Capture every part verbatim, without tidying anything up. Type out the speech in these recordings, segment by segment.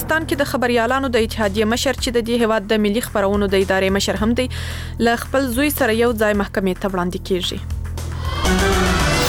افغانستان کې د خبريالانو د اتحادیه مشر چې د دې هیواد د ملي خبرونو د ادارې مشر هم دی ل خپل زوی سره یو ځای محکمې ته وړاندې کیږي.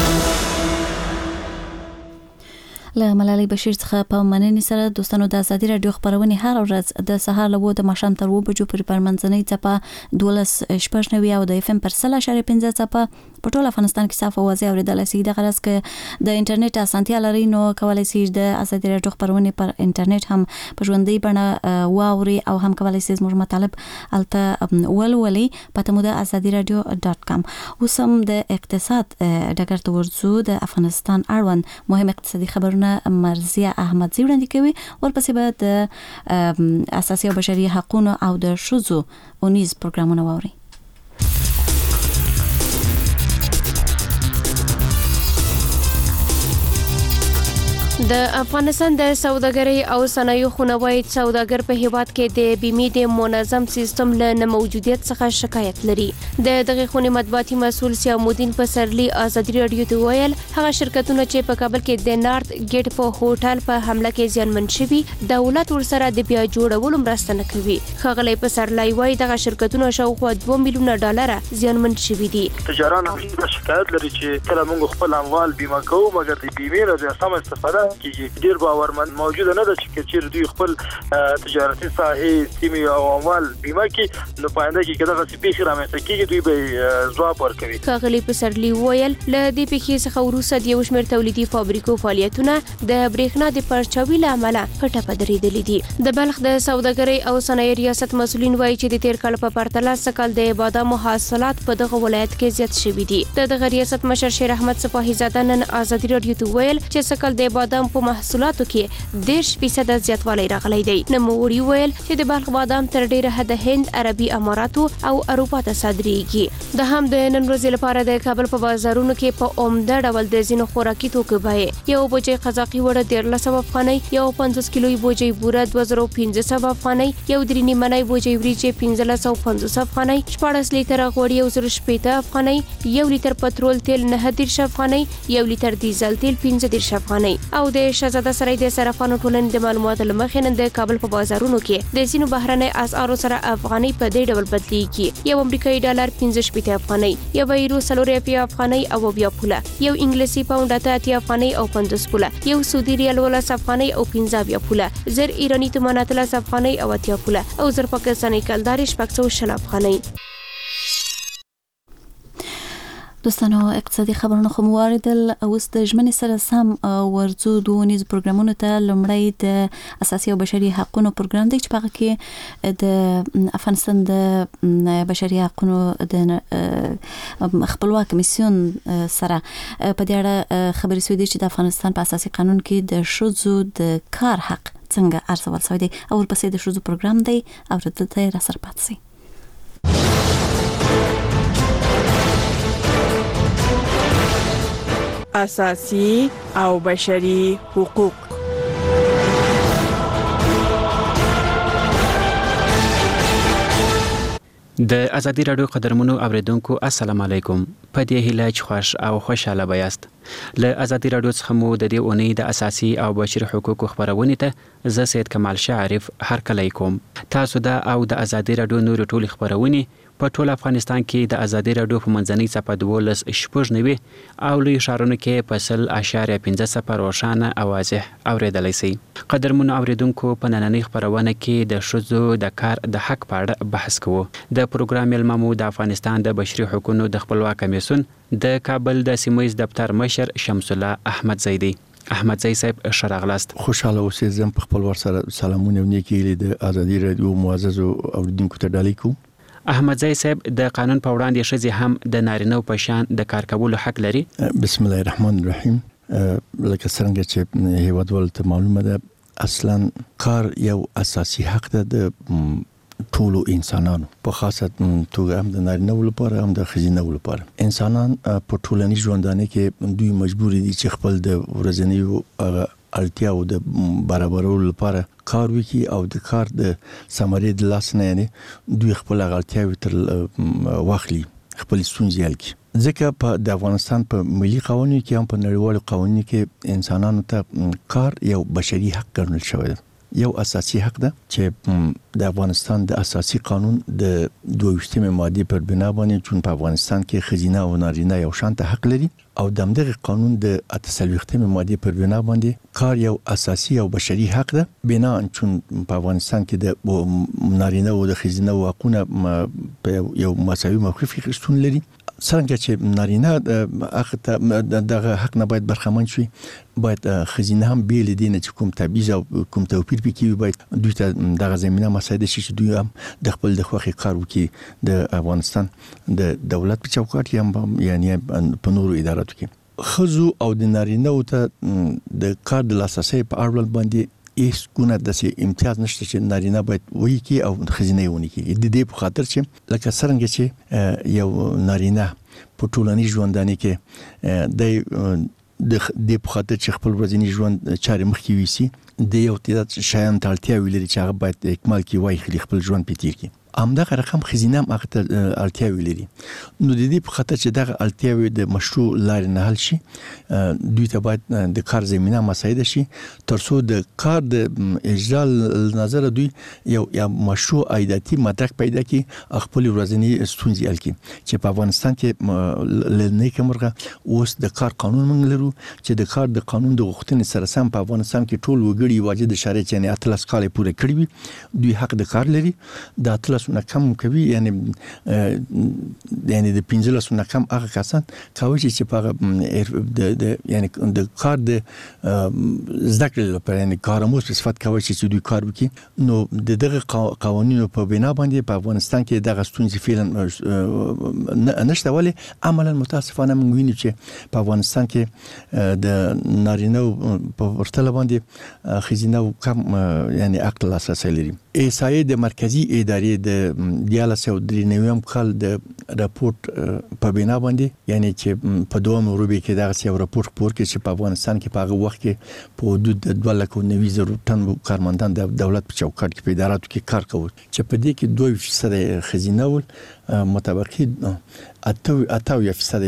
له ملالۍ بشیر څخه په مننې سره دوستانو د ازادي رادیو خبرونه هر ورځ د سهار له د ماښام تر اوه بجو پورې پر منځنۍ څپه دولس شپږ نوي او د اف ام پر سل اشاریه پنځه څپه په ټول افغانستان کې صاف او واضح اوریدل شي. د غرض کې د انټرنیټ اسانتیا لري نو کولای شئ د ازادي رادیو خبرونه پر انټرنیټ هم په ژوندۍ بڼه واوري او هم کولای شئ زموږ مطالب الته ولولي په تموده ازادي رادیو ډاټ کام. اوس هم د اقتصاد ډګر ته ورځو. د افغانستان اړوند مهم اقتصادي خبرونه مرزیه احمدزی وړاندې کوي. ورپسې به د اساسي او بشري حقوقو او د ښځو اونیز پروګرامونه واوري. د افغانستان د سوداګرۍ او صنایعو خونوي سوداګر په هیواد کې د بیمې د منظم سیستم له موجودیت څخه شکایت لري. د دغه خونې مطبوعاتي مسول سیامودین په سرلی ازادي رادیو ته ویل هغه شرکتونه چې په کابل کې د نارت ګیټ په هوټل په حمله کې زیانمن شوي دولت ورسره د بیا جوړولو مرسته نه کوي. خغلی په سرلی وایي دغه شرکتونه شاوخوا دوه میلیونه ډالر زیانمن شوي دي. تجاران هم شکایت لري چې کله موږ خپل اموال بیمه کوو مګر د بیمې نه د سم استفاده کیږي. ډیر باورمند موجوده نه ده چې چیرې دوی خپل تجارتي ساحې سیمې او اموال بیمه کړي نو پاینده کې کله چې پیښه رامنځته کیږي دوی به ځواب ورکوي. خغلی په سرلی ویل له دې پیښې څخه وروسته د یو شمېر تولیدي فابریکو فعالیتونه د برېښنا د پرچاوي له امله په ټپه درېدلي دي. د بلخ د سوداګرۍ او صنایع ریاست مسؤلین وایي چې د تیر کال په پرتله سکل د بادامو حاصلات په دغه ولایت کې زیات شوي دي. د دغه ریاست مشر شیر احمد صفاحي زاده نن ازادي رادیو ته ویل چې سکل د بادام په محصولاتو کې دیرش فیصد زیاتوالی راغلی دی. نوموړي ویل چې د بلخ بادام تر ډیره حد هند، عربي اماراتو او اروپا ته صادریږي. د هم د نن ورځې لپاره د کابل په بازارونو کې په عمده ډول د ځینو خوراکي توکو بیې یو بوجۍ قزاقي وړه دیارلس سوه افغانۍ، یو پنځوس کیلوي بوجۍ بوره دوه زره پنځه سوه افغانۍ، یو درې نیمنۍ بوجۍ وریجې پنځلس سوه پنځوس افغانۍ، شپاړس لیتره غوړي یو زره شپېته افغانۍ، یو لیتر پټرول تیل نهه دېرش افغانۍ، یو لیتر ډیزل تیل پنځه دېرش افغانۍ. او د شهزاده سرای د صرافانو ټولنې د معلوماتو له مخې نن د کابل په بازارونو کې د ځینو بهرنۍ اسعارو سره افغانۍ په دې ډول بدلیږي. یو امریکایي ډالر پنځه شپېته افغانۍ، یو یورو څلور اتیا افغانۍ او بیا پوله، یو انګلیسي پاونډ اته اتیا افغانۍ او پنځوس پوله، یو سعودي ریال ولس افغانۍ او پنځه بیا پوله، زر ایرانی تومان اتلس افغانۍ او اتیا پوله او زر پاکستاني کلدار شپږ سوه شل افغانۍ. دوستانو اقتصادي خبرونه خو مواردل. اوس د ژمنې سره سم ورځو دوه نيز پروګرامونو ته لمړی د اساسي او بشري حقوقو پروګرام دی چې په هغه کې د افغانستان د بشري حقوقو د خپلواک کمیسیون سره په دې اړه خبرې شوې دي چې د افغانستان په اساسي قانون کې د ښځو د کار حق څنګه ارزول شوی دی. او ورپسې د ښځو پروګرام دی او دلته را سره پاتې شي. اساسي او بشري حقوق. د ازادي رادیو قدرمنو اوریدونکو السلام علیکم. په دې هیله چې خوش او خوشاله بیاست. له ازادي رادیو څخه مو د دې اونۍ د اساسي او بشري حقوقو خبرونه ته زه سید کمال شاه عارف هرکلی کوم. تاسو دا او د ازادي رادیو نور ټول خبرونه په ټول افغانستان کې د ازادي رادیو په منځنۍ څپه دولس شپږ نوي او لوی ښارونو کې په سل اشاریه پنځه څپه روښانه او واضح اوریدلی شئ. قدرمنو اوریدونکو په نننۍ خبرونه کې د ښځو د کار د حق په اړه بحث کوو. د پروګرام ملممو د افغانستان د بشري حقوقو د خپلواک کمیسیون د کابل د سیمه ییز دفتر مشر شمس الله احمدزی دی. احمدزی صاحب شراغلاست. خوشاله اوسئ. زم په خپل ور سره سلامونه او نیکی د ازادي رادیو معزز اوریدونکو ته ډالۍ کوم. احمدزی صاحب د قانون په وړاندې ښځې هم د نارینه په شان د کار کولو حق لري. بسم الله الرحمن الرحیم. لکه څنګه چې هیوادوالو ته معلومه ده اصلا کار یو اساسي حق ده د ټولو انسانانو په خاصه توګه هم د نارینه لپاره هم د ښځینه لپاره. انسانان په ټولنیز ژوندانه کې دوی مجبور دي چې خپل د ورځنیو اړتیا او د برابرولو لپاره کار وکړي او د کار د ثمرې د لاس نه یعنی دوی خپل اړتیاوې تر واخلي، خپل ستونزې حل کړي. ځکه په د افغانستان په ملي قوانینو کې هم په نړیوالو قوانینو کې انسانانو ته کار یو بشري حق ګڼل شوی دی. یو اساسي حق ده چې د افغانستان د اساسي قانون د دویشتمې ماده پر بنا باندې چون په افغانستان کې خزینه او نارینه یو شان حق لري او دغه قانون د اتهڅلوېښتمې ماده پر بنا باندې کار یو اساسي او بشري حق ده بنا چون په افغانستان کې د نارینه او د خزینه حقوقونه په یو مساوي موقف کې شتون لري څنګه چې نارینه حق دغه حق نه باید برخمن شي باید خزینه هم بیل دي نه چې کوم تبعیض او کوم توپیر پکې باید دوی ته دغه زمينه مساعده شي چې دوی هم د خپل د خوخي کار وکړي د افغانستان د دولت په چوکاټ کې یعنی په نورو اداراتو کې خزو او د نارینه او ته د کار د لاساسي په اړه باندې هیڅ ګونه د امتیاز نشته چې نارینه باید وایي کی او خزینه ونی کی د دې په خاطر چې لکه څنګه چې یو نارینه په ټولنیز ژوندانه کې د د په خاطر چې خپل ورځنی ژوند چارې مخکې ویسي د یو تعداد شیان ته اړتیا ولري چې هغه باید اکمال کی وای خپل ژوند په تیر کې همدغه رقم خزینه هم هغه ته اړتیا ولري نو د دې په خاطر چې دغه اړتیاوې د مشروع لارې نه حل شي دوی ته باید د کار زمينه مساعده شي ترڅو د کار د اجرا نظر دوی یو یا مشروع عایداتي مدرک پیدا کړي خپل ورځنی ستونزې حل کړي چې په افغانستان کې لنی کومرغه اوس د کار قانون موږ لرو چې د کار د قانون د غوښتنې سره سم په افغانستان کې ټول وګړي واجب شرایط یعنی اتلس کال پوره کړی وي دوی حق د کار لري د اتلس نه کم کوي یعنی یعنی د پنځلس نه کم هغه کسان کوي چې په د یعنی د کار د ذکر لپاره یعنی کارموز په صفت کوي چې دوی کار وکړي نو د دغه قوانینو په بنا باندې په افغانستان کې دغه ستونزې فعلا نشته ولی عملا متاسفانه موږ وینو چې په افغانستان کې د نارینه په ورتل باندې خزینه کم یعنی عقل اساس لري ایسای د مرکزی ادارې د دیالس او د نویم کال د راپورټ په بنا باندې یعنی چې په دوه روبي کې دغه یو راپورټ پور کې چې په افغانستان کې په هغه وخت کې په حدود د دوه لک او نوي زره ټن کارمندان د دولت په چوکاټ کې په اداراتو کې کار کوي چې په دې کې دوه فیصد خزینه ول مطابقي اته اته فیصد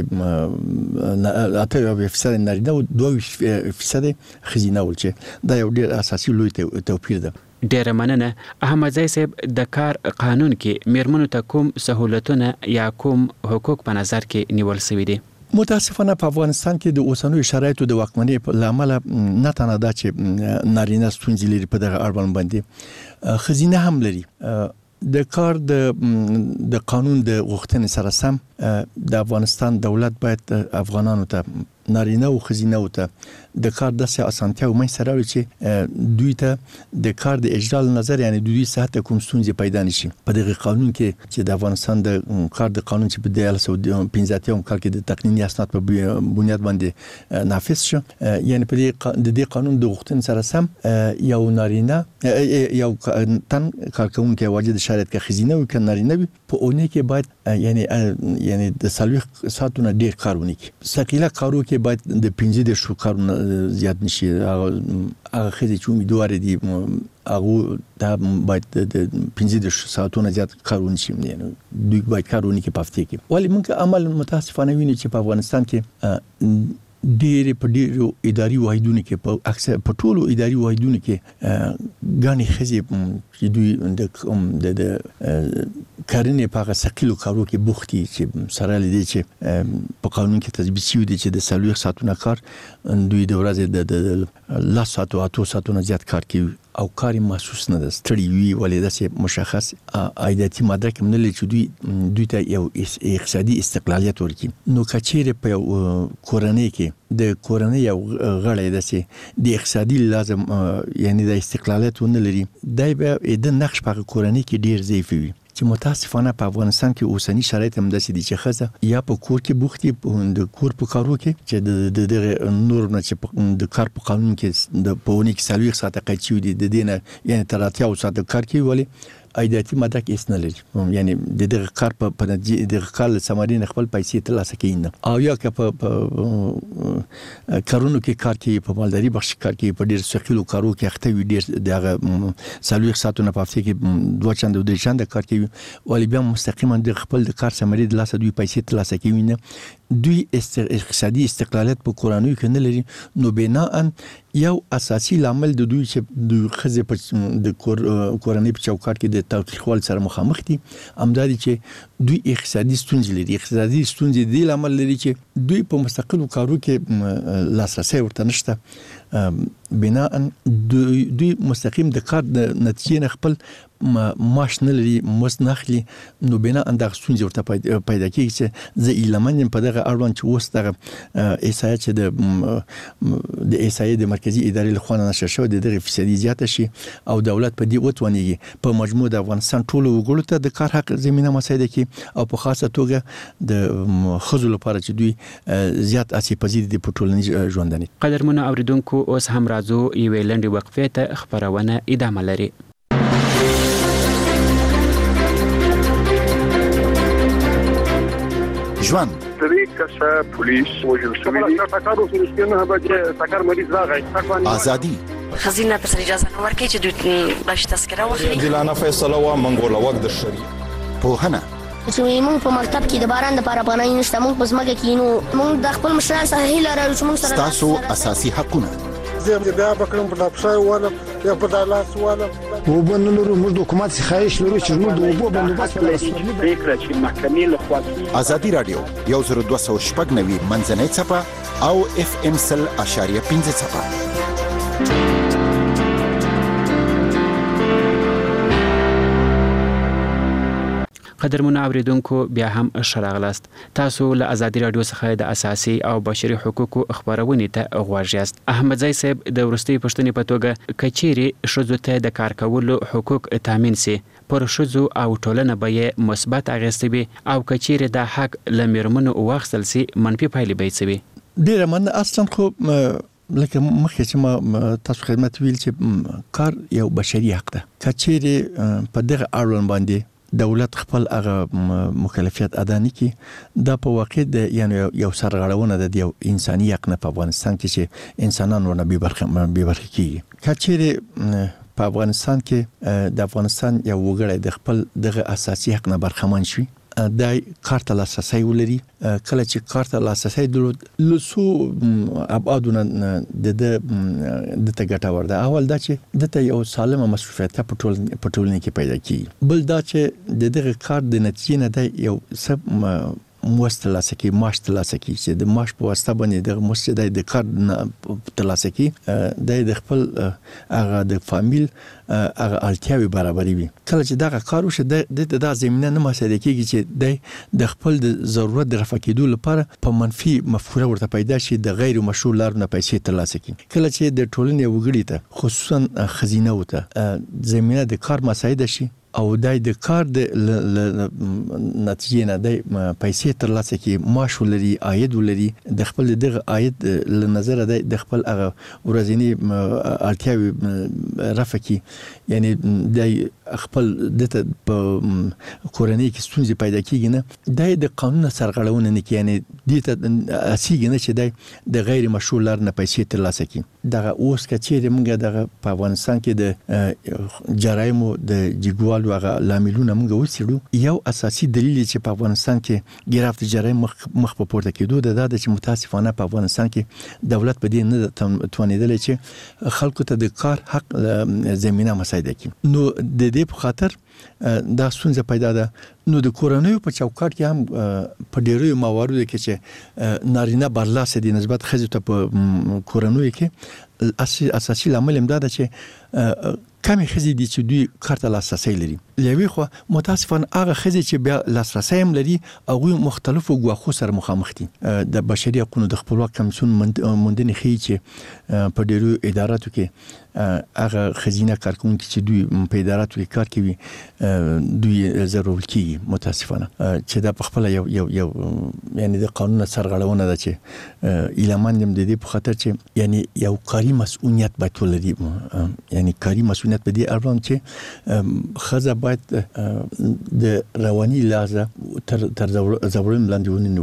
اته فیصد نارینه او دوه فیصد خزینه ول چې دا یو ډیر اساسي لوی توپیر ده ډیره مننه احمدزی صاحب د کار قانون کې میرمنو ته کوم سہولتونه یا کوم حقوق په نظر کې نیول شوي دي متاسفانه په افغانستان کې د اوسنوي شرایطو د واکمنۍ په لامل نه تنه دا چې نارینه ستونزې لري په دغه اړوند باندې خزینه هم لري د کار د د قانون د غوښتنې سره سم د افغانستان دولت باید افغانانو ته نارینه او خزینه او ته د کار د اسانتیا او مې سره چې دوی ته د کار د اجرا نظر یعنی دوی صحت کوم ستونزې پیدا نشي په دغه قانون کې چې د افغانستان د کار د قانون چې په دیالس او پنځه اتیا کال کې د تقنینی اسناد په بنیاد باندې نافذ شو یعنی په دې قانون د غوښتنې سره سم یو نارینه یو تن کارکونکو واجب شرایط کې خزینه او ک نارینه په اونۍ کې باید یعنی یعنی د سلوخ ساعتونه ډیر کارونه کی ثقيله کارو کې باید د پنځه د شو کارونه زیات نشي هغه خځې چې امیدوار دي هغه دا باید د پنځه د ساعتونه زیات کارونه شي یعنی دوی باید کارونه کې پافته کې ولی موږ عمل متاسفانه ویني چې په افغانستان کې ډېر په ډېرو اداري واحدونو کې په اکثر په ټولو اداري واحدونو کې غاني خزي چې دوی د د کارنې په ثقيلو کارو کې بوختي چې سره لدی چې په قانون کې تثبیت شوی دی چې د سلوخ ساعتونه کار دوی د ورځې د لا ساعتو اتو ساعتونه زیات کار کوي او کاری محسوس نه ده ستړي وي ولې داسې مشخص عایداتي مدرک نه لري چې دوی دوی ته یو اقتصادي استقلالیت ورکړي نو کچېره په کورنۍ کې د کورنۍ یو غړی داسې د اقتصادي لازم یعنی د استقلالیت ونه لري دای به د نقش په کورنۍ کې ډیر ضعیف وي چې متاسفانه په افغانستان کې اوسنی شرایط هم داسې دي چې خزه یا په کور کې بوختي د کور په کارو کې چې د د نور نه چې د کار په قانون کې د پونی کې سلوي ساعت قیچو دي د دینه یعنی تر اتیا ساعت کار کوي ولی عایداتي مدرک هیڅ نه لري یعنی د دغه کار په د کار سمارین خپل پیسې ترلاسه کوي نه او یا که په کارونو کې کار کوي په مالداري بخش کار کوي په ډیر ثقيلو کارو کې اخته وي ډیر دغه سلوي ساعتونه په هفته کې دوه چند او درې چند کار کوي ولی بیا مستقیما د خپل د کار سماري د لاسه دوی پیسې ترلاسه کوي نه دوی اقتصادي استقلالیت په کورانوي کې نه لري نو بناء یو اساسي لامل د دوی چې د خزه په د کورنۍ په چوکاټ کې د تاوتریخوالي سره مخامخ دي امدادي چې دوی اقتصادي ستونزې لري اقتصادي ستونزې د لامل لري چې دوی په مستقل کارو کې لاسرسي ورته نشته بنا دوی دوی مستقیم د کار د نتیجې نه خپل معاش نه لري مزد نه اخلي نو بنا اندغه ستونزې ورته پیدا کیږي چې زه ایلمن په دغه اړوند چې اوس دغه ایسای چې د د ایسای د مرکزی ادارې له خوا نشر شو د دغه فیصدي زیاته شي او دولت په دې وتونیږي په مجموع د افغانستان ټول وګړو ته د کار حق زمينه مساعده کی او په خاصه توګه د خزو لپاره چې دوی زیات اسی پذیر دي په ټولنیز ژوندانه. قدرمنو اوریدونکو اوس هم راځو یو لنډي وقفه ته خبرونه ادامه لري. ژوند درې کسه پولیس وژل شوي دي تاکارو سره به تاکار مریض راغی ازادي خزینه پر اجازه نه ورکړي چې دوی باش تذکره واخلي دلانه فیصله وا منګول وخت د شری پوهنه چې موږ په مکتب کې د باران د لپاره پناه نشته موږ په ځمکه کې نو موږ د خپل مشران سره هیله لرو چې موږ سره تاسو اساسي حقونه زه بیا بکرم په لپسای واله یا په دالاس واله وبنلو موږ د حکومت څخه خواهش لرو چې موږ د اوبو بندوبست وکړو فکر چې محکمې له خوا ازادي رادیو یو زر دوه سوه شپږ نوي منځنۍ څپه او اف ام سل اشاریه پنځه څپه. قدرمنو اوریدونکو بیا هم شراغلاست تاسو له ازادي رادیو څخه د اساسي او بشري حقوقو خبرونه ته غواړئ یاست. احمد زئی صاحب د ورستي پښتنې په توګه کچيري شذو ته د کار کولو حقوق تامین سي پر شذو او ټولنه به مثبت اغیزتي او کچيري د حق لمرمنو واخصل سي منفي پایلې به سي. ډیر من اصلا خو لکه مخکې چې ما تاسو خدمت ویل چې کار یو بشري حق ده کچيري په دغه اړوند باندې دولت خپل هغه مکلفیت ادا نه کی دا په واقع د یعنی یو سرغړونه د یو انساني حق نه په افغانستان کې چې انسانانو نه به برخه به برخه کیږي کچېره په افغانستان کې د افغانستان یو وګړی د خپل دغه اساسي حق نه برخمن شي دای کارت لاسرسي ولري کله چې کارت لاسرسي درلود لسو ابعادونه د د د تګټه ورده اول دا چې د ته یو سالمه مصرفیت په ټول په ټولنه کې پیدا کی بل دا چې د دغه کارت د نتیجې نه دی یو سب موستلاسه کی معاش تلاسه کی چې د معاش په واسطه باندې د مسجد د کار تلاسه کی د خپل هغه د فامیل هغه اړتیاوي برابرۍ وي کله چې دا کار وشي د د زمينه نه مساعده کیږي چې د خپل د ضرورت د رفع کېدو لپاره په منفي مفکوره ورته پیدا شي د غیر مشروع لارو نه پیسې ترلاسه کړي کله چې د ټولنې وګړي ته خصوصا خزینه وته زمينه د کار مساعده شي او دای د کار د نتیجې نه د پیسې ترلاسه کړي معاش ولري عاید ولري د خپل دغه عاید له نظر د خپل هغه ورځنی اړتیاوي رفع کړي یعنی د خپل د په کورنۍ کې ستونزې پیدا کیږي نه د قانون سرغړونه نه کوي یعنی د اسیګ نه چې د غیر مشروع لار نه پیسې ترلاسه کړي دغه اوس کچېره موږ دغه په افغانستان کې د جرایمو د جګوال هغه لاملونه موږ وڅېړو یو اساسي دلیل چې په افغانستان کې ګرافت جرایم مخ مخ په پورته کېدو د دا چې متاسفانه په افغانستان کې دولت په دې نه توانیدل چې خلکو ته د کار حق زمينه مساعده کړي نو د دې په خاطر دا ستونزه پیدا ده نو د کورنۍ په چوکاټ کې هم په ډیرو مواردو کې چې نارینه برلاسه دي نسبت خځو ته په کورنۍ کې اساسي لامل هم دا ده چې کمی خزي دي چې دوی کارت لاسرسي لري لوي خو متاسفانه هغه خزي چې بیا لاسرسي هم لري او مختلفو غواخو سره مخامخ دي د بشري حقوقو د خپلواک کمیسیون موندنې خي چې په ډیرو اداراتو کې هغه خزینه کارکونکو چې دوی په اداراتو کې کار کوي دوی ضروري کیږي متاسفانه چې دا په خپل یو یو یو یعنی د قانون سرغړونه ده چې ایلمان هم د دې په خاطر چې یعنی یو کاری مسؤلیت باید ولري یعنی کاری مسؤلیت په دې اړوند چې خزه باید د رواني لازم تر تر زورم لاندې ونیول شي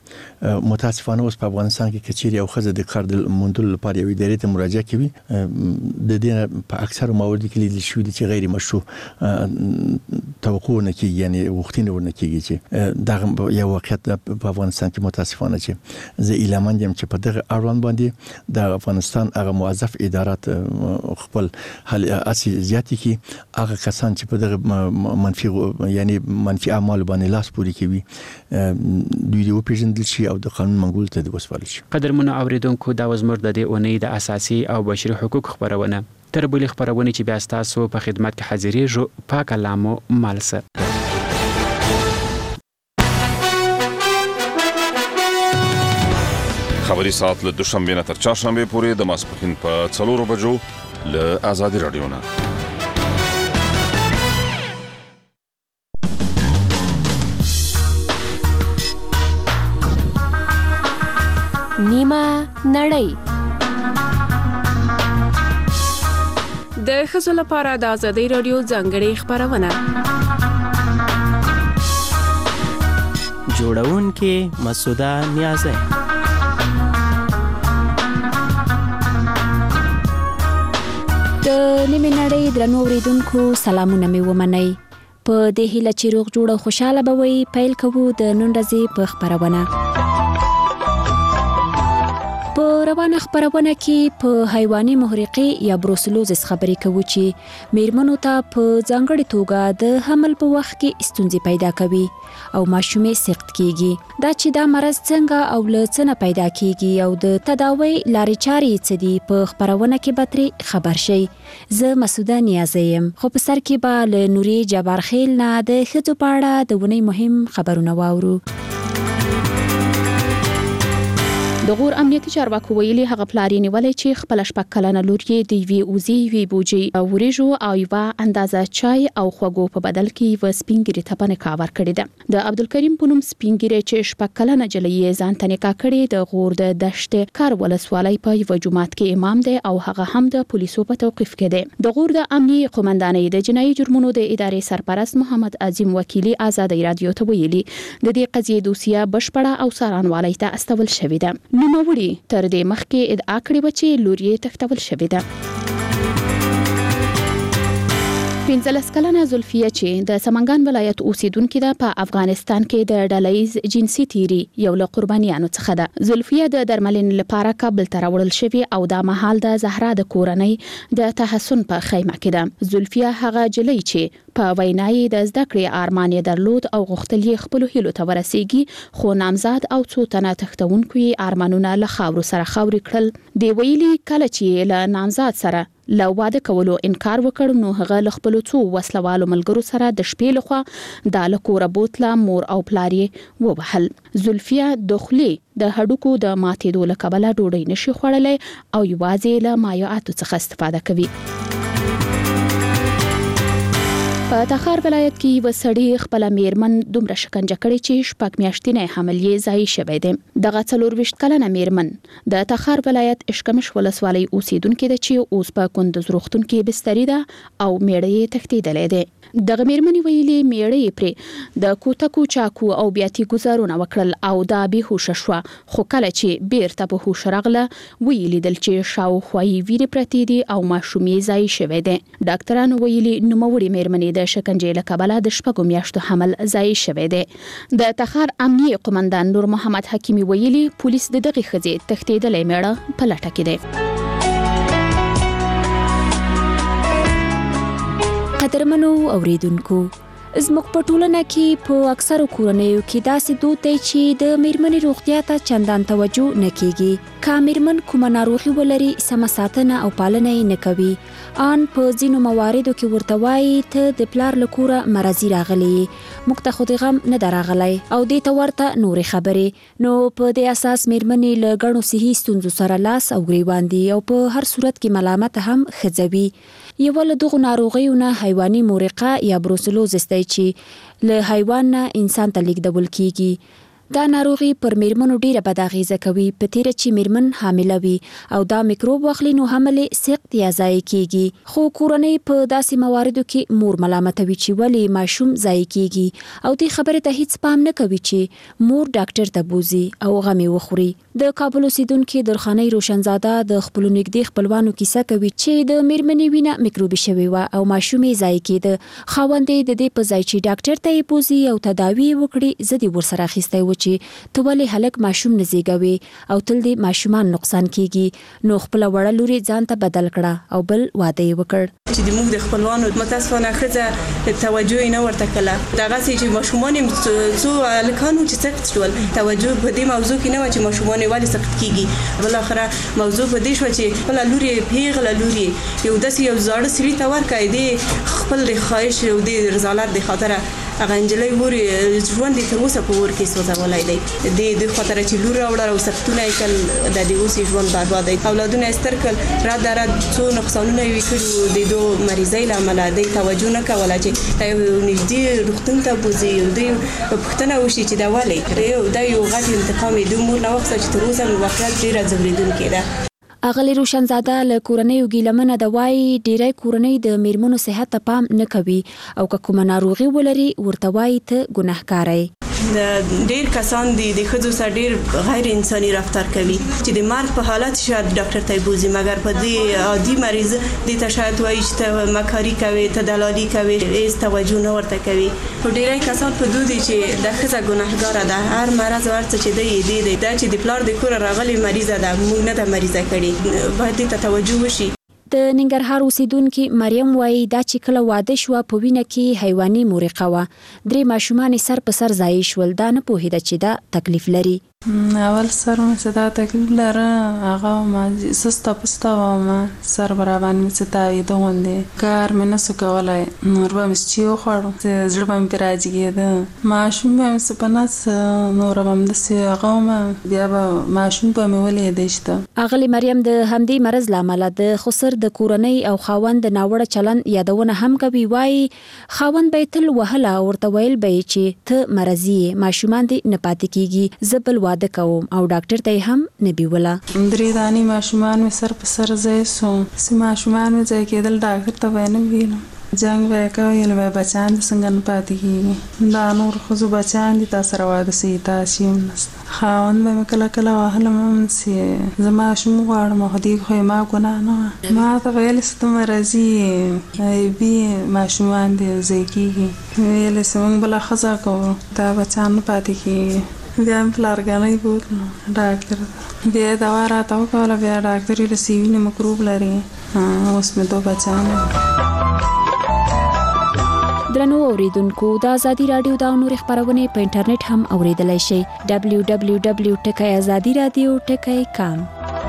متاسفانه اوس په افغانستان کې کچېری او خزه د کار د موندل لپاره یو ادارې ته مراجعه کوي د دې په اکثر مواردو کې لیدل شوی چې غیر مشروع توقع نه کیږي یعنی وختینه ورنه کیږي چې دا یو واقعیت په افغانستان کې متاسفانه چې زه اعلان یم چې په دغه اړوند باندې د افغانستان هغه موظف ادارات خپل حل اسی زیاتی کی هغه کسان چې په دغه منفي یعنی منفي اعمال باندې لاس پوري کوي دوی د پیژندل شي او د قانون منګول ته د وسپارل شي. قدرمن اوریدونکو دا وزمر د دې اونۍ د اساسي او بشري حقوق خبرونه تر بلې خبرونه چې بیا تاسو په خدمت کې حاضرېږو پاک کلامو مالسه. خبري ساعت له دوشنبه نه تر چهارشنبه پورې د ماسپښین په څلورو بجو له آزادي رادیو نه. نیمه نړۍ د ښځو لپاره د آزادۍ رادیو ځانګړې خبرونه جوړونکې مسعوده نیازی. د نیمه نړۍ درنو اوریدونکو سلامونه مې ومنئ. په دې هیله چې روغ جوړ او خوشاله به وئ، پیل کوو د نن ورځې په خبرونه. په روانه خبرونه کې په حیواني محرقې یا بروسلوزس خبرې کوو چې میرمنو ته په ځانګړې توګه د حمل په وخت کې ستونزې پیدا کوي او ماشومې سخت کیږي. دا چې دا مرض څنګه او له څه نه پیدا کیږي او د تداوی لارې چارې څه دي په خبرونه کې به ترې خبر شئ. زه مسعوده نیازی یم، خو په سر کې به له نوري جبارخیل نه د ښځو په اړه د ونې مهم خبرونه واورو. د غور امنیتي چارواکو ویلي هغه پلاری نیولې چې خپل شپږ کلنه لور یې د وی اوزي وی بوجي وريجو او یو اندازه چای او خوګو په بدل کې و سپینګری ته پنه کاور کړی ده. د عبدالکریم پونم سپینګری چې شپږ کلنه جلې ځان ته نکا کړی د غور د دشت کار ولسوالۍ په یو جماعت کې امام دی او هغه هم د پولیسو په توقيف کې دی. د غور د امنیي قومندانۍ د جنایي جرمونو د ادارې سرپرست محمد عظیم وکیلی آزادۍ رادیو ته ویلي د دې قضیې دوسیه بشپړه او سارانوالۍ ته استول شوې ده. نوموړي تر دې مخکې ادعا کړې و چې لور یې تښتول شوې ده. پنځلس کلنه زلفیه چې د سمنګان ولایت اوسیدونکې ده په افغانستان کې د ډلهیز جنسي تیری یو له قربانیانو څخه ده. زلفیه د درملنې لپاره کابل ته راوړل شوې او دا مهال د زهرا د کورنۍ د تحسن په خیمه کې ده. زلفیه هغه جلۍ چې په وینای د زده کړې ارمان یې درلود او غوښتل یې خپل هیلو ته ورسیږي، خو نامزاد او څو تنه تختونکو ارمانونه له خاورو سره خاوري کړل. دی ویلي کله چې له نامزاد سره له واده کولو انکار وکړ نو هغه له خپل څو وسلوالو ملګرو سره د شپې لخوا د لکوره بوتله مور او پلاری ووهل. زلفیه د خلی د هډوکو د ماتېدو له کبله ډوډۍ نشي خوړلای او یوازې له مایعاتو څخه استفاده کوي. په تخار ولایت کې وسړی خپل میرمن دومره شکنجه کړي چې شپږ میاشتې نه حمل یې ځای شوی دی. دغه څلور ویشت کلنه میرمن د تخار ولایت اشکمش ولسوالۍ اوسیدونکې ده چې اوس په کندوز روغتون کې بستري ده او میړه یې تښتېدلی دی. دغه میرمنې ویلي میړه یې پرې د کوتکو چاکو او بیاتي گزارونه وکړل او دا به هوښ شو، خو کله چې بیرته په هوښ راغله ویلي دل چې شاوخوا یې ویری پرتی دي او ماشومې ځای شوی دی. ډاکټرانو ویلي نوموړي میرمنې د شکنجې له کبله د شپږو میاشتو حمل ځای شوی دی. د تخار امنیي قومندان نور محمد حکیمی ویلي پولیس د دغه ښځې تښتېدلې میړه په لټه کې دی. قدرمنو اوریدونکو، زموږ په ټولنه کې په اکثرو کورنیو کې داسې دود دی چې د میرمنې روغتیا ته چندان توجه نه کیږي. که میرمن کومه ناروغي ولري سمه ساتنه او پالنه یې نه کوي. ان په ځینو مواردو کې ورته وایي ته د پلار له کوره مرضي راغلی، موږ ته خو د غم نه ده راغلی او دې ته ورته نورې خبرې. نو په دې اساس میرمنې له ګڼو صحي ستونزو سره لاس او ګریوان دي او په هر صورت کې ملامت هم ښځوي. یو له دغو ناروغیو نه حیواني محرقه یا بروسلوزس دی چې له حیوان نه انسان ته لیږدول کیږي. دا ناروغي پر میرمنو ډیره بد اغیزه کوي په تیره چې میرمن حامله وي او دا میکروب واخلي نو حمل سخت یا ضایع کیږي خو کورنۍ په داسې مواردو کې مور ملامتوي چې ولی ماشوم ضایع کیږي او دې خبره ته هیڅ پام نه کوي چې مور ډاکټر ته بوزي او غمي وخوري. د کابل اوسیدونکو درخانۍ روشنزاده د خپل نږدې خپلوانو کیسه کوي چې د میرمنې وینه میکروبي شوی و او ماشوم یې ضایع کېده. خاوندې د دې په ځای چې ډاکټر ته یې بوزي او تداوی وکړي زدي ورسره اخیستی و چې ته ولې هلک ماشوم نه زیږوي او تل دې ماشومان نقصان کیږي. نو خپل وړه لوري ځان ته بدل کړه او بل واده یې وکړ چې د موږ د خپلوانو متاسفانه ښځه توجه نه ورته کړه. دغه چې ماشومان څو الکانو چې سخت شول توجه په دې موضوع کې نه و چې ماشومان ولې سخت کیږي. بل اخره موضوع په دې شو چې خپل لوري پیغله لوري یو داسې یو زاړه سړي ته ورکړي دي خپل د خواهش او د رضالت د خاطر هغه انجلۍ ووري ژوند تر اوسه په ور کې سوځولای دی د د خاطر چې لور راوړل او سختونه کل د دې اوسې ژوند برباد دي. اولادونه سترکل را دره څو نقصانونه وی کړو د دوه مریضۍ لامل دی توجه نه کوله چې دا نږدې روغتون ته بوزي دی پښتنه وشي چې دا والی دا یو غټ انتقام دی مور نه وخت چې تر اوسه واقعیت ډیره ځوریدونکې ده. اغلی روشنزاده له کورنۍ ګیلمنه د وای ډیری کورنۍ د میرمنو صحت ته پام نه کوي او که کومه ناروغي ولري ورته وای ته ګناهکار یې. ډیر کسان دي د خځو سره ډیر غیر انساني رفتار کوي چې د مرګ په حالت شاید ډاکټر ته بوزي مګر په دې عادي مریض د تشهد وایي چې مکاری کوي ته دلالي کوي هیڅ توجه نه ورته کوي. خو ډیری کسان په دوی چې د خځه ګناهګار ده هر مرز ورته چې دی دی دی چې د پلار د کور راغلي مریضه ده موږ نه د مریضه کړي باید ته توجه وشي. د ننګرهار اوسیدونکو مریم وایي دا چې کله واده شو په وینه کې حیواني مورقه و درې ماشومان سر په سر ضایع شول دا نه پوهیده چې دا تکلیف لري. اول سر مې صدا تکلیف لره هغه ما سستا پستا و ما سر برابر مې ستاوي دوندې کار مې نه سو کولای نور به مې چیو خورم زړه مې پراځي کېده ماشوم مې سپناس نور به مې دسي هغه ما بیا به ماشوم په مې ولې دشته. اغلی مریم د همدې مرز لامل د خسر د کورنۍ او خاوند ناوړه چلن یادونه هم کوي. وایي خاوند به تل وهله ورته ویل به چې ته مرزي ماشومان دې نه پاتې کیږي زبل واده کوم او ډاکټر ته هم نه بیوله. درې دانی ماشومان مې سر په سر ځای سو سم ماشومان مې ځای کېدل ډاکټر ته وینم ویلم جنگ وکړ یل به بچان څنګه نه پاتې کیږي دا نور خو بچان دي تاسو را واده سي تاسو نست خاون به کله کله وهله مم سي زما شمو غواړم خو دې خو ما ګناه نه ما ته ویل ستم راځي ای بي ماشومان دي ځای کیږي ویل سم بل خزا کو دا بچان نه پاتې کیږي. بیا هم پلارګانۍ بوتلو ډاکټر بیا دوا راته وکوله بیا ډاکټر ویل سی وینې مکروب لري اوس مې دو بچیان. درنو اوریدونکو د ازادي رادیو دا نور خبرونه په انټرنیټ هم اوریدلای شئ دبلیو دبلیو دبلیو ټکی ازادي رادیو ټکی کام.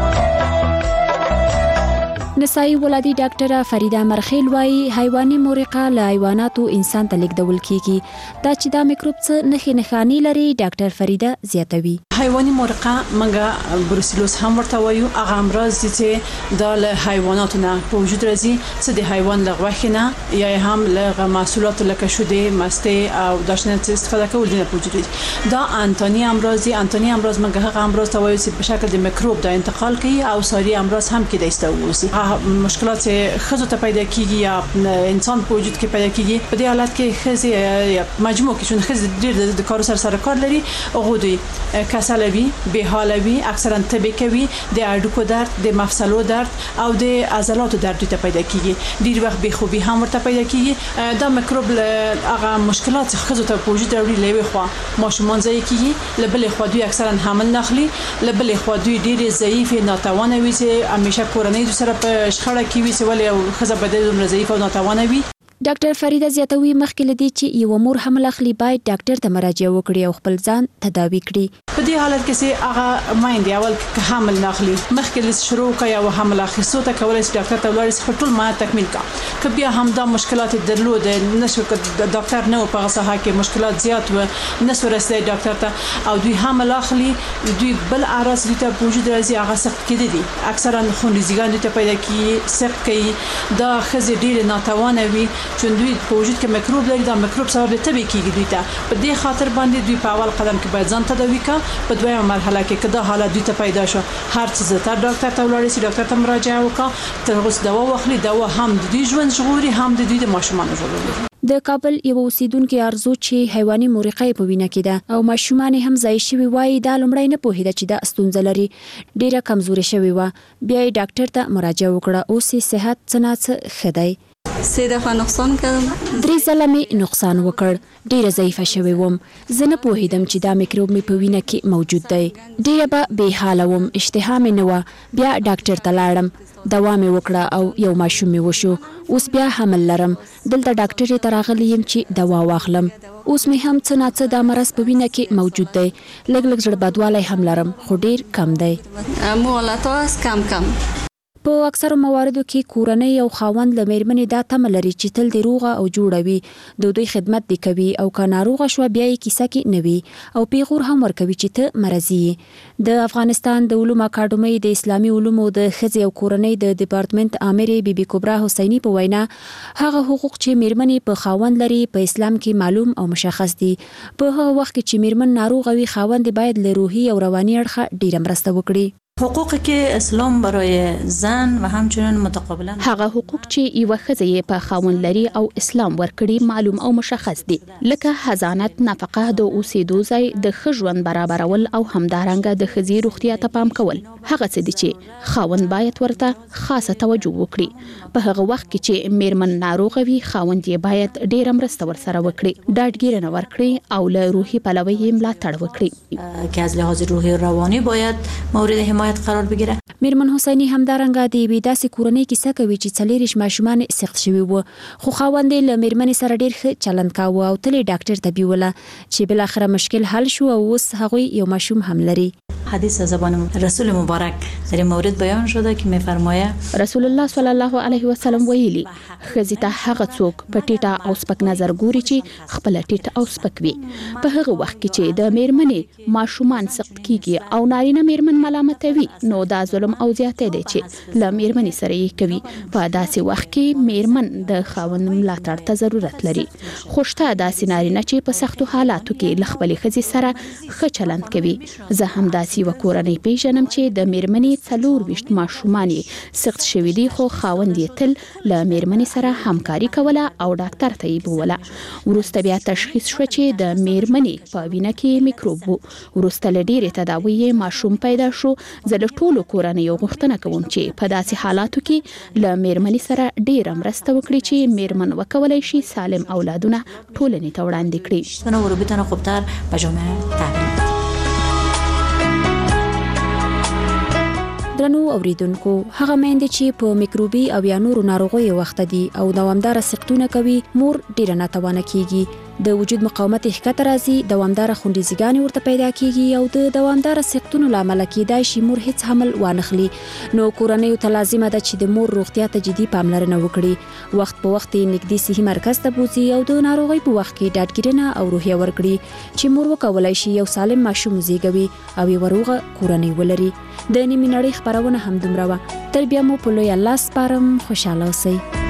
نسائی ولادي ډاکټره فریده مرخیل وایي حیواني مورقه له حیواناتو انسان ته لیږدول کیږي دا چې دا میکروب څه نښې نښانې لري ډاکټر فریده زیاتوي. حیواني مورقه منګه بروسیلوس هم ورته وایو هغه امراض دي چې د له حیواناتو نه په وجود راځي څه د حیوان له غوښې نه یا هم له محصولاتو لکه شیدې مستې او داشنه استفاده کول دي په وجود راځي. دا انتوني امراض دي انتوني امراض منګه هغه امراض ته وایو چې په شکل د میکروب د انتقال کوي او ساري امراض هم کې د استووسی مشکلات خزو ته پیدا کیږي یا انسان په وجود کې پیدا کیږي. په دې حالت کې خزي یا مجموع کې چون خزي ډېر د کار سره سره کار لري هغه دوی کسلوي به حالوي اکثرا طبي کوي د اډوکو درد د مفصلو درد او د عضلاتو درد ته پیدا کیږي. ډېر وخت به خوبي هم ورته پیدا کیږي. دا میکروب هغه مشکلات خزو ته په وجود راوړي لوي خو ماشومان ځای کیږي لبل خو دوی اکثرا حمل نخلي لبل خو دوی ډېر ضعیف ناتوانه وي چې همیشه کورنۍ سره په شخړه کې وي چې ولې خزه بدل دومره ضعیف او ناتوانه وي. ډاکټر فریده زیاتوي مخکې لدی چې یو مور حمل اخلي باید ډاکټر ته مراجعه وکړي او خپل ځان تداوي کړي. په دې حالت کې چې هغه مایند اول حمل ناخلي مخکې له شروع کوي او حمل اخیستو ته کولای شي ډاکټر ته ولاړ شي ټول ما تکمیل کا که بیا هم دا مشکلات درلود نشو ډاکټر نه په هغه کې مشکلات زیات و نشو رسېدای ډاکټر ته او دوی حمل اخلي دوی بل اراس دي ته وجود راځي هغه سخت کېدی دي اکثرا خونریزګان دي ته پیدا کی سخت کوي دا خزي ډېر ناتوانه وي چې دوی په وجود کې میکروب لري دا میکروب سبب تبي کیږي دوی ته په دې خاطر باندې دوی په اول قدم کې باید ځان تداوي کا په دویمه مرحله کې کدا حالت دوی ته پیدا شو هر څه ته ډاکټر ته ولاړ شي ډاکټر ته مراجعه وکړه تر اوسه دوا واخلي دوا هم د دوی ژوند ژغوري هم د دوی د ماشومان ژغوري د کابل یو اوسیدونکو ارزو چې حیواني مورقه په وینه کې ده او ماشومان هم ځای شوی وای د لومړی نه پوهیده چې د ستونزه لري ډیره کمزوري شوی و بیا ډاکټر ته مراجعه وکړه او سي صحت څنګه خدای سه دفعه نقصان کړم درې ځله مې نقصان وکړ ډیره ضعیفه شوی وم زه نه پوهیدم چې دا میکروب مې په وینه کې موجود دی ډیره به بې حاله وم اشتها مې نه و بیا ډاکټر ته لاړم دوا مې وکړه او یو ماشوم مې وشو اوس بیا حمل لرم دلته ډاکټر ته راغلی یم چې دوا واخلم اوس مې هم څه نه څه د مرض په وینه کې موجود دی لږ لږ زړه بدوالی هم لرم خو ډیر کم دی مولاتاس کم کم په اکثر مواردو کې کورنۍ او خاوند له میرمنې دا تمه لري چې تل دی روغه او جوړه وي د دوی خدمت دی کوي او که ناروغه شوه بیا یې کیسه کې نه وي او پیغور هم ورکوي چې ته مرضي یې د افغانستان د علومو اکاډمۍ د اسلامي علومو د ښځې او کورنۍ د ډپارټمنټ امرې بیبي کبرا حسیني په وینا هغه حقوق چې میرمنې په خاوند لري په اسلام کې معلوم او مشخص دي په هغه وخت کې چې میرمن ناروغه وي خاوند باید له روحي او رواني اړخه ډیره مرسته وکړي حقوقی که اسلام برای زن و همچنین متقابلا هغه حقوق چې یو ښځه په خاوند لري او اسلام ورکړي معلوم او مشخص دي لکه حضانت نفقه د اوسېدو ځای د ښه ژوند برابرول او همدارنګه د ښځې روغتیا ته پام کول هغه څه دي چې خاوند باید ورته خاصه توجه وکړي په هغه وخت کې چې میرمن ناروغه وي خاوند یې باید ډیره مرسته ورسره وکړي ډاډګیرنه ورکړي او له روحي پلوه یې ملاتړ وکړي که از لحاظ روحی و روانی باید مورد حمایت قرار بگیره میرمن حسینی همدارنګه د یوې داسې کورنۍ کیسه کوي چې څلېرویشت ماشومان سخت شوي وو خو خاوند یې له میرمنې سره ډېر ښه چلند کاوه او تل یې ډاکټر ته بیوله چې بالاخره مشکل حل شو او اوس هغوی یو ماشوم هم لري حدیث از زبان رسول مبارک در این مورد بیان شده که میفرمایه رسول الله صلی الله علیه وسلم ویلي ښځې ته هغه څوک په ټیټه او سپک نظر ګوري چې خپل ټیټ او سپک وي په هغه وخت کې چې د میرمنې ماشومان سخت کیږي او نارینه میرمن ملامتوي نو دا ظلم او زیاته دی چې له میرمنې سره یې کوي په داسې وخت کې میرمن د خاوند ملاتړ ته ضرورت لري خو شته داسې نارینه چې په سختو حالاتو کې له خپلې ښځې سره ښه چلند کوي زه هم داسې یوه کورنۍ پیژنم چې د میرمنې څلورویشت ماشومان یې سخت شوي دي خو خاوند یې تل له میرمنې سره همکاري کوله او ډاکټر ته یې بوله وروسته بیا تشخیص شوه چې د میرمنې په وینه کې میکروب و وروسته له ډېرې تداوۍ یې ماشوم پیدا شو زه له ټولو کورنیو غوښتنه کوم چې په داسې حالاتو کې له میرمنې سره ډېره مرسته وکړي چې میرمن وکولی شي سالم اولادونه ټولنې ته وړاندې کړي و رو بتونه خوبتر به جامعه تغییر بده درنو اوریدونکو هغه میندې چې په میکروبي او یا نورو ناروغیو وخت دي او دوامدار سقطونه کوي مور ډیره ناتوانه کیږي د وجود مقاومت ښکته راځي دوامدار خونریزګانې ورته پیدا کیږي او د دوامدار سقطونو لامل کیدای شي مور هیڅ حمل وانخلي نو کورنیو ته لازمه ده چې د مور روغتیا ته جدي پاملرنه وکړي وخت په وخت نږدې صحي مرکز ته بوځي او د ناروغۍ په وخت کې ډاډګیرنه او روحیه ورکړي چې مور وکولای شي یو سالم ماشوم زیږوي او یو روغه کورنۍ ولري د نیمه نړۍ خبرونه هم دومره وه تر بیا مو په لوی الله سپارم خوشاله اوسئ